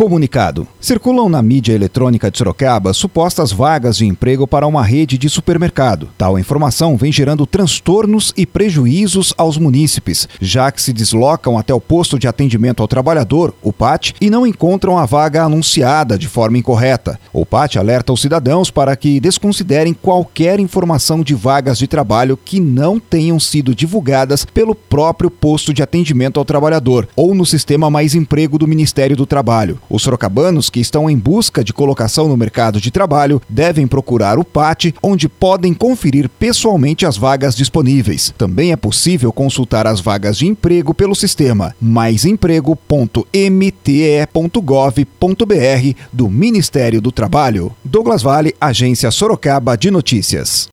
Comunicado. Circulam na mídia eletrônica de Sorocaba supostas vagas de emprego para uma rede de supermercado. Tal informação vem gerando transtornos e prejuízos aos munícipes, já que se deslocam até o posto de atendimento ao trabalhador, o PAT, e não encontram a vaga anunciada de forma incorreta. O PAT alerta os cidadãos para que desconsiderem qualquer informação de vagas de trabalho que não tenham sido divulgadas pelo próprio posto de atendimento ao trabalhador ou no sistema Mais Emprego do Ministério do Trabalho. Os sorocabanos que estão em busca de colocação no mercado de trabalho devem procurar o PAT, onde podem conferir pessoalmente as vagas disponíveis. Também é possível consultar as vagas de emprego pelo sistema maisemprego.mte.gov.br do Ministério do Trabalho. Douglas Vale, Agência Sorocaba de Notícias.